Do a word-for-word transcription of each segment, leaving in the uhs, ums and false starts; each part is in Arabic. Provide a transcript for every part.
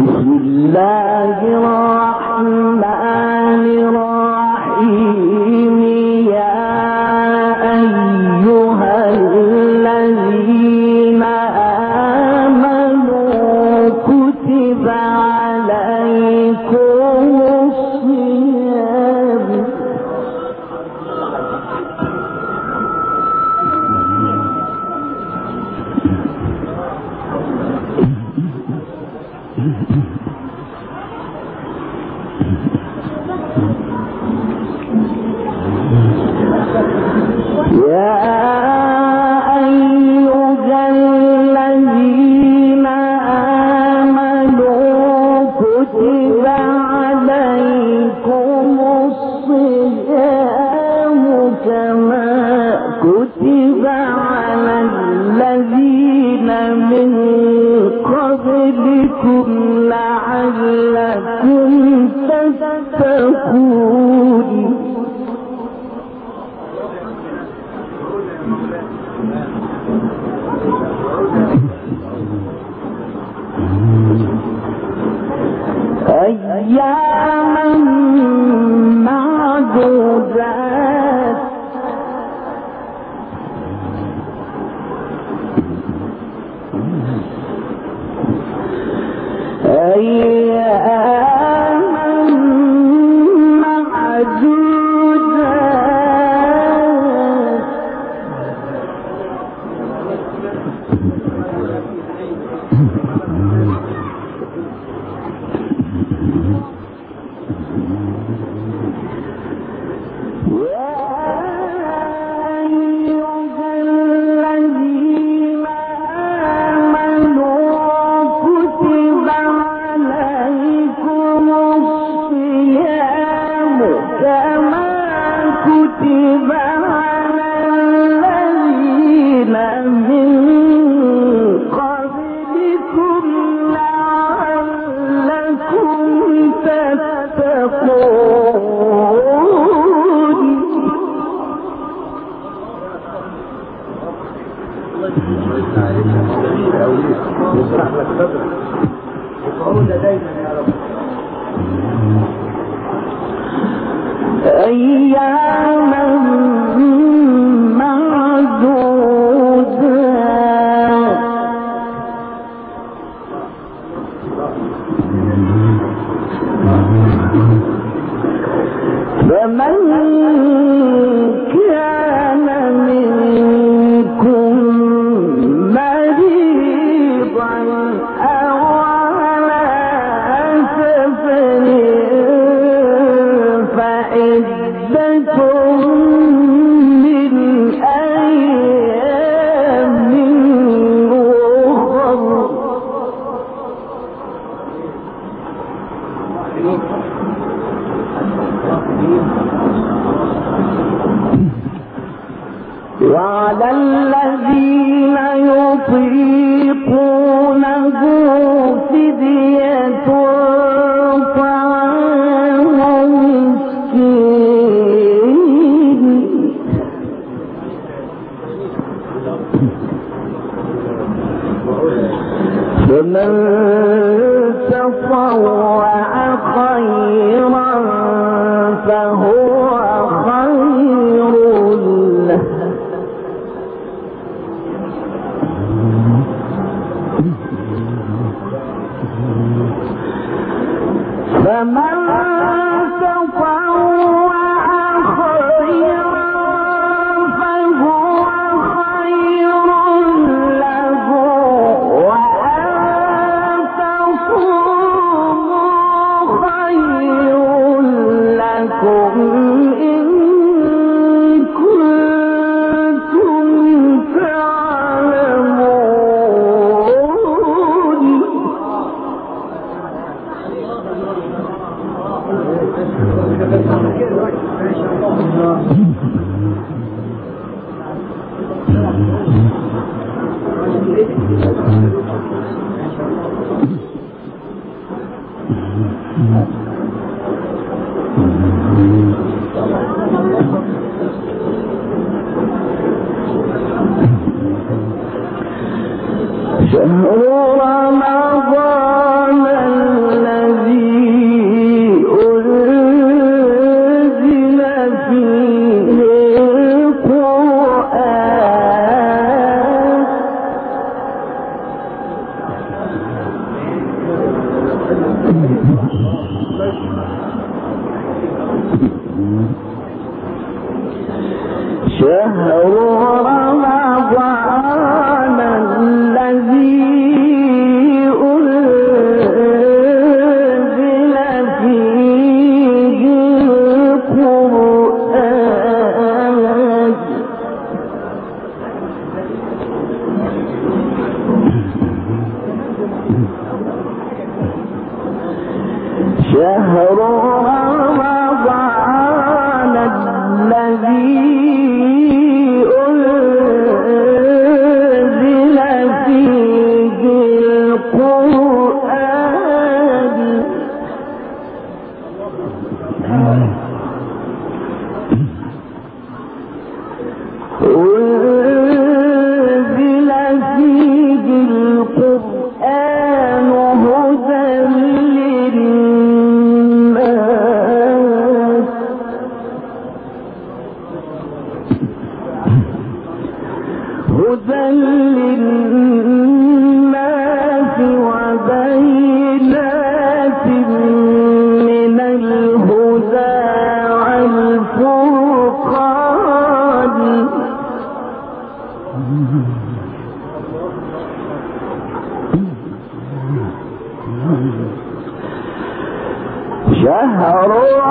وعلى الذين يطيقونه فدية طعام مسكين فمن تطوع خيرا فهو خير له فمن تطوع خيرا فهو خير له وأن تصوموا خير لكم إن كنتم تعلمون. شهر رمضان شهر رمضان الذي أنزل فيه القرآن شهر رمضان الذي هدى للناس وبينات من الهدى والفرقان شهر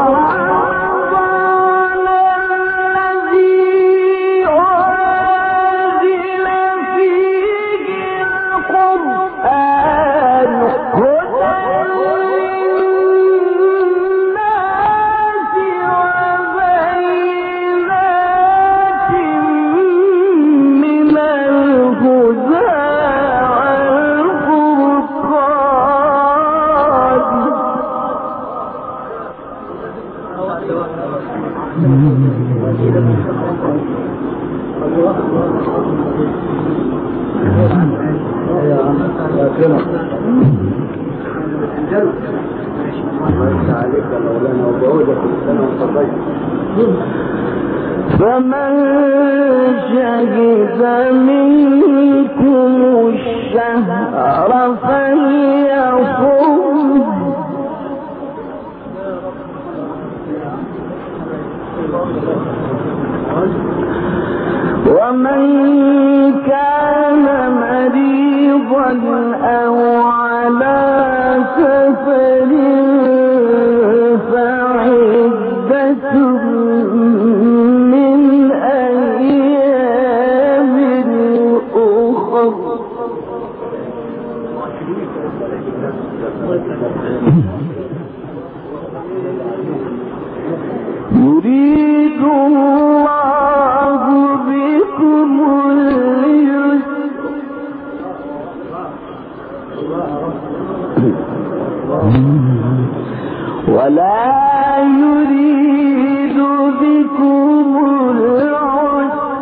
فمن شهد منكم الشهر فليصم ومن كان مريضا أو على سفر فعدة من أيام أخر يريد الله بكم اليسر ولا يريد بكم العسر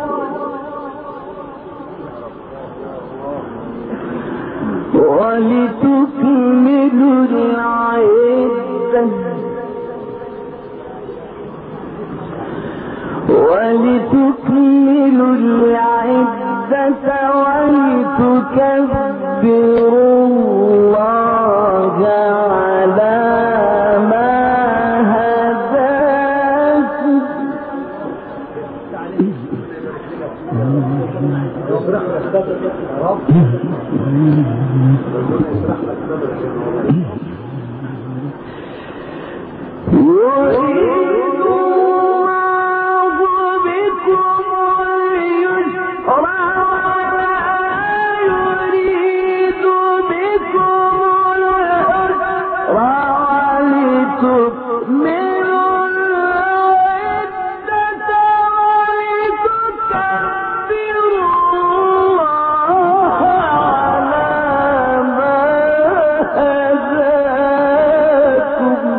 ولتكملوا العدة ولتكملوا العدة ولتكبروا الله على ما هداكم يريد الله بكم اليسر ولا يريد بكم العسر ولتكملوا العدة ولتكبروا الله على ما هداكم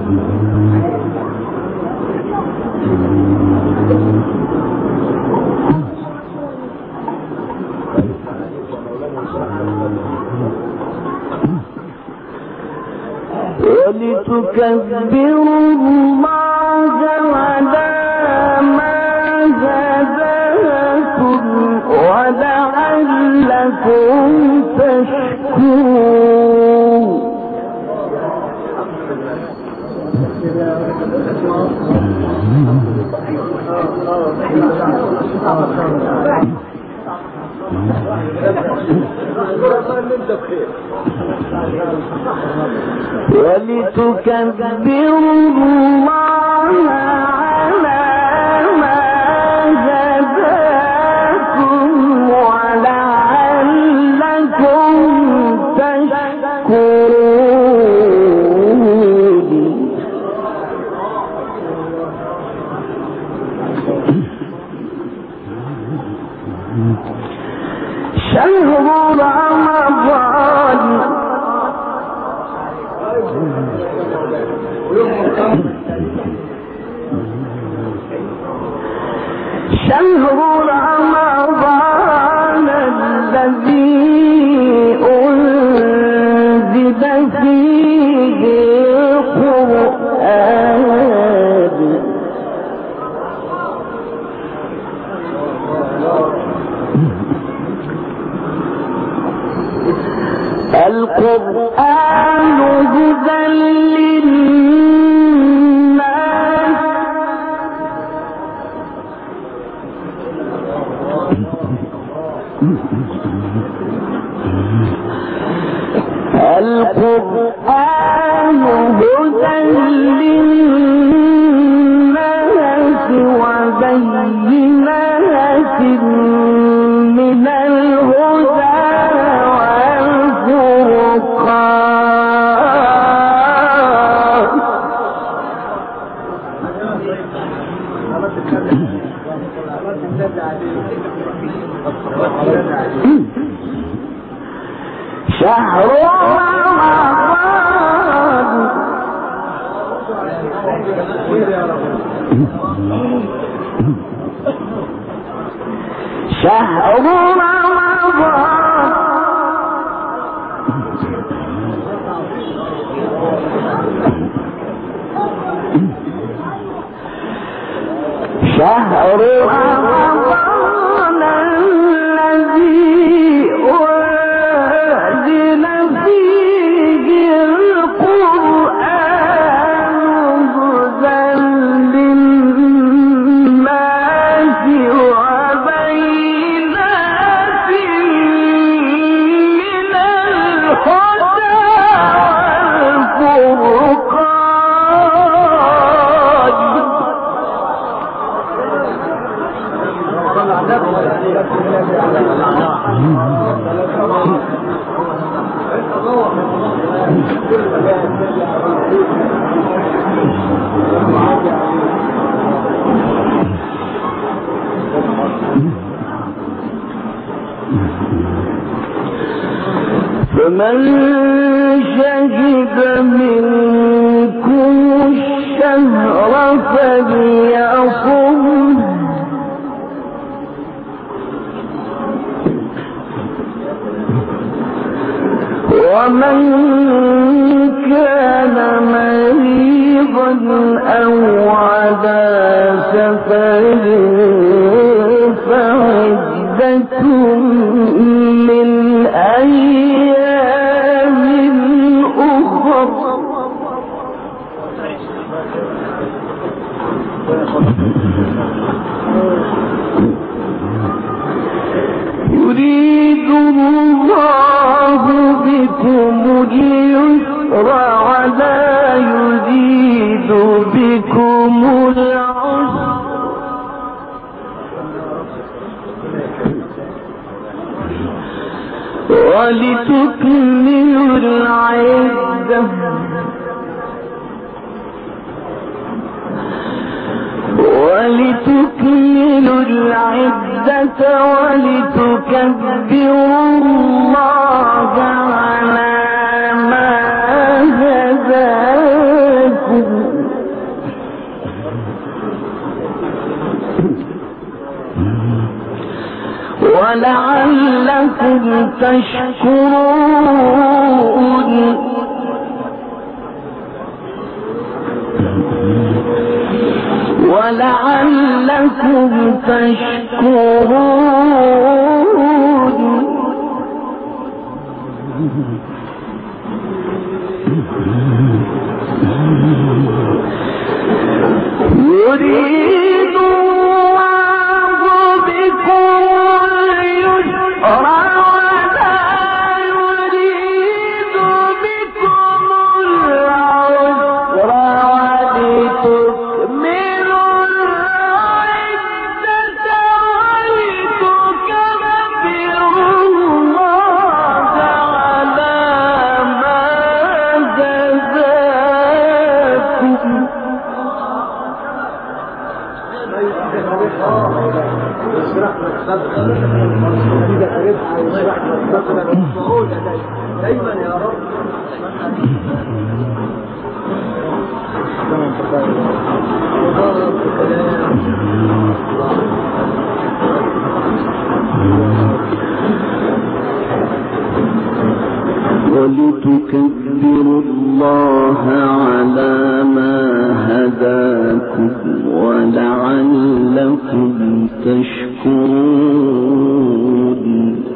ولتكبروا الله على ما هداكم ولعلكم تشكرون. ولتكبروا الله على ما هداكم ولعلكم تشكرون. شهر رمضان شهر رمضان الذي أنزل فيه القرآن القرآن هدى للناس القرآن هدى للناس وبينات من الهدى شهر رمضان شهر رمضان شهر رمضان الذي أنزل فيه القرآن هدى للناس وبينات من الهدى فمن شهد منكم الشهر فليصم ومن كان مريضا أو على سفر فعدة من أيام أخر يريد الله بكم اليسر ولا يريد بكم العسر ولتكملوا العدة ولتكملوا العدة ولتكبروا الله على ما هداكم ولعلكم تشكرون ولعلكم تشكرون يريد الله بكم اليسر ولا يريد بكم العسر ولتكملوا العدة ولتكبروا الله على ما هداكم دايما يا رب. ولتكبروا الله على ما هداكم ولعلكم تشكرون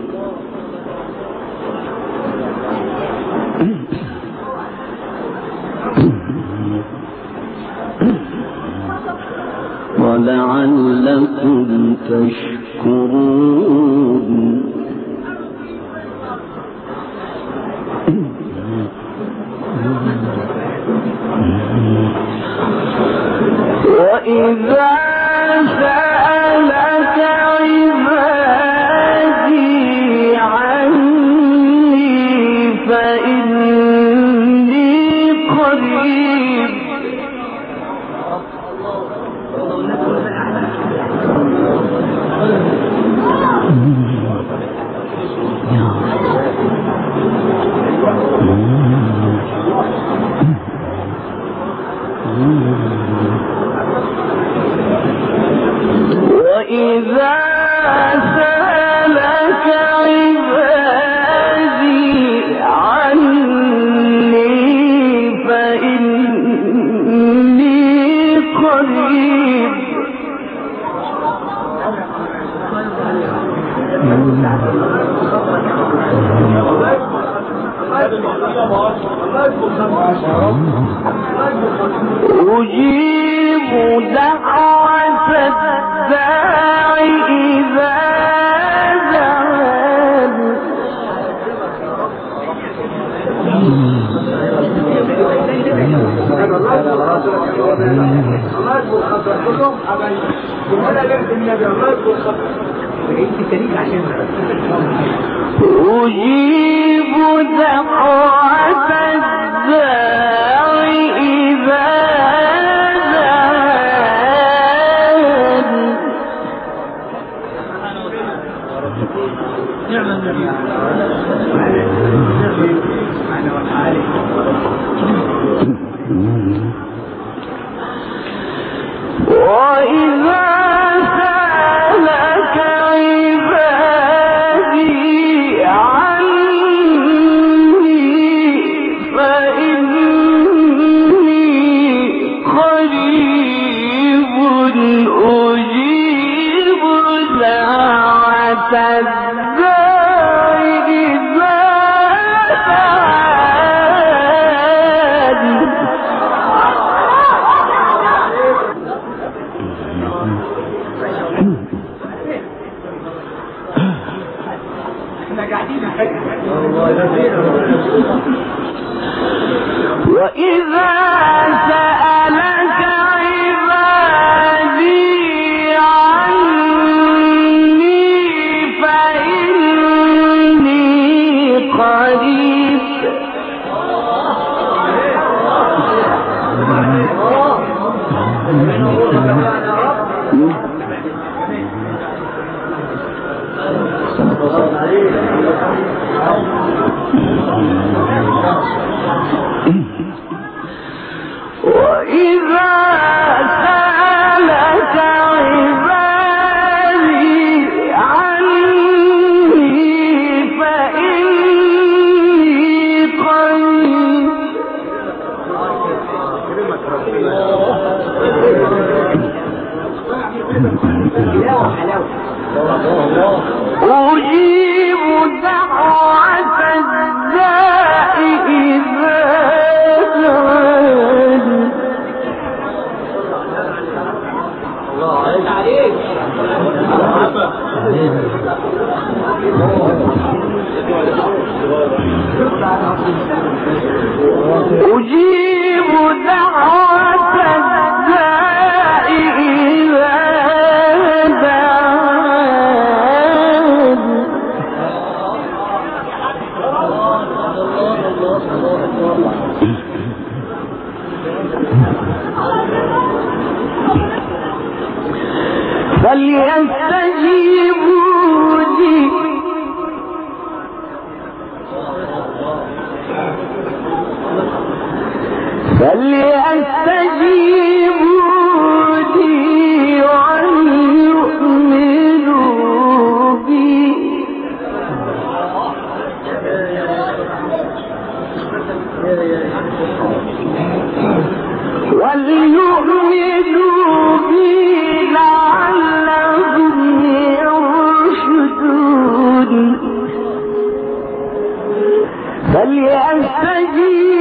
ولعلكم تشكرون وإذا سألك عبادي عني فإني قريب وإذا سألك عبادي عني فإني قريب أجيب دعوة الداعي إذا دعان أجيب دعوة الداعي إذا دعان وإذا سألك عبادي عني فإني قريب أجيب دعوة الداعي إذا دعان وإذا سألك عبادي عني فإني قريب وإذا سألك عبادي عني أجيب دعوة الداع إذا دعان فليستجيبوا لي فليستجيبوا لي وليؤمنوا بي وليؤمنوا بي لعلهم يرشدون فليستجيبوا